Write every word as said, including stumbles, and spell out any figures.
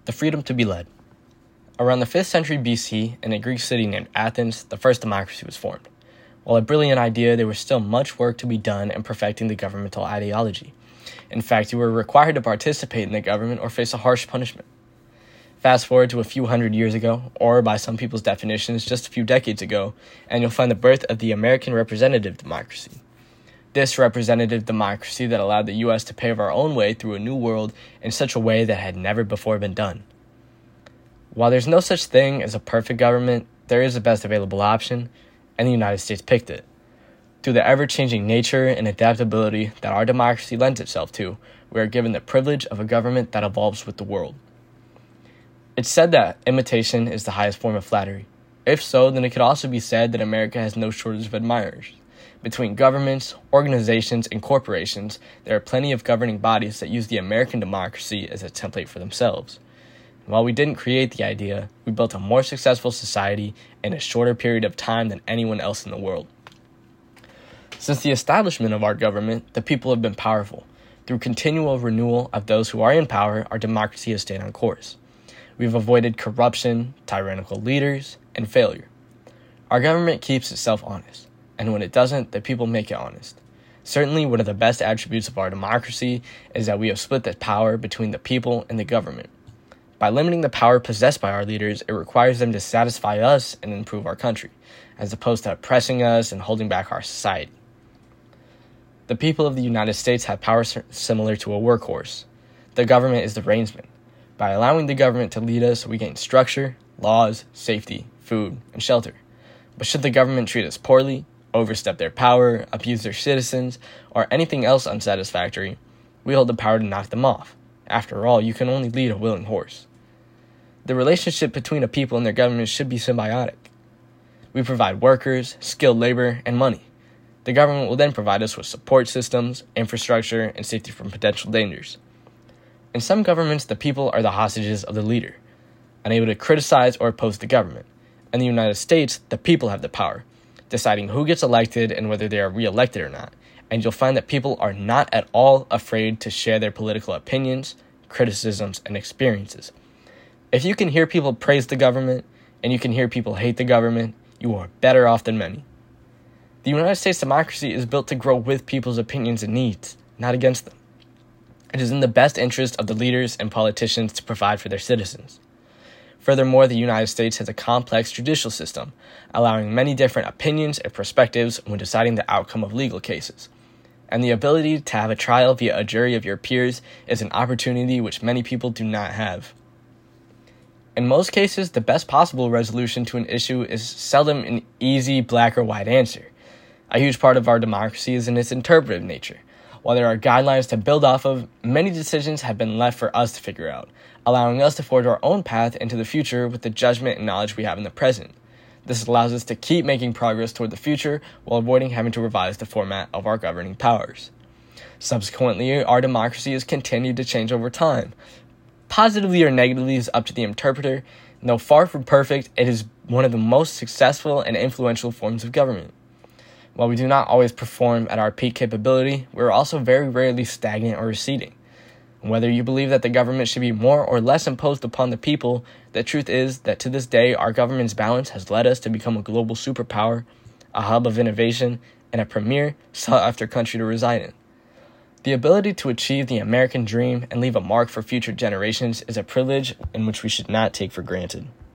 The freedom to be led. Around the fifth century B C, in a Greek city named Athens, the first democracy was formed. While a brilliant idea, there was still much work to be done in perfecting the governmental ideology. In fact, you were required to participate in the government or face a harsh punishment. Fast forward to a few hundred years ago, or by some people's definitions, just a few decades ago, and you'll find the birth of the American representative democracy. This representative democracy that allowed the U S to pave our own way through a new world in such a way that had never before been done. While there's no such thing as a perfect government, there is the best available option, and the United States picked it. Through the ever-changing nature and adaptability that our democracy lends itself to, we are given the privilege of a government that evolves with the world. It's said that imitation is the highest form of flattery. If so, then it could also be said that America has no shortage of admirers. Between governments, organizations, and corporations, there are plenty of governing bodies that use the American democracy as a template for themselves. And while we didn't create the idea, we built a more successful society in a shorter period of time than anyone else in the world. Since the establishment of our government, the people have been powerful. Through continual renewal of those who are in power, our democracy has stayed on course. We've avoided corruption, tyrannical leaders, and failure. Our government keeps itself honest. And when it doesn't, the people make it honest. Certainly, one of the best attributes of our democracy is that we have split the power between the people and the government. By limiting the power possessed by our leaders, it requires them to satisfy us and improve our country, as opposed to oppressing us and holding back our society. The people of the United States have power similar to a workhorse. The government is the reinsman. By allowing the government to lead us, we gain structure, laws, safety, food, and shelter. But should the government treat us poorly, overstep their power, abuse their citizens, or anything else unsatisfactory, we hold the power to knock them off. After all, you can only lead a willing horse. The relationship between a people and their government should be symbiotic. We provide workers, skilled labor, and money. The government will then provide us with support systems, infrastructure, and safety from potential dangers. In some governments, the people are the hostages of the leader, unable to criticize or oppose the government. In the United States, the people have the power, deciding who gets elected and whether they are re-elected or not, and you'll find that people are not at all afraid to share their political opinions, criticisms, and experiences. If you can hear people praise the government, and you can hear people hate the government, you are better off than many. The United States democracy is built to grow with people's opinions and needs, not against them. It is in the best interest of the leaders and politicians to provide for their citizens. Furthermore, the United States has a complex judicial system, allowing many different opinions and perspectives when deciding the outcome of legal cases. And the ability to have a trial via a jury of your peers is an opportunity which many people do not have. In most cases, the best possible resolution to an issue is seldom an easy black or white answer. A huge part of our democracy is in its interpretive nature. While there are guidelines to build off of, many decisions have been left for us to figure out, allowing us to forge our own path into the future with the judgment and knowledge we have in the present. This allows us to keep making progress toward the future while avoiding having to revise the format of our governing powers. Subsequently, our democracy has continued to change over time. Positively or negatively is up to the interpreter, and though far from perfect, it is one of the most successful and influential forms of government. While we do not always perform at our peak capability, we are also very rarely stagnant or receding. Whether you believe that the government should be more or less imposed upon the people, the truth is that to this day, our government's balance has led us to become a global superpower, a hub of innovation, and a premier, sought-after country to reside in. The ability to achieve the American dream and leave a mark for future generations is a privilege in which we should not take for granted.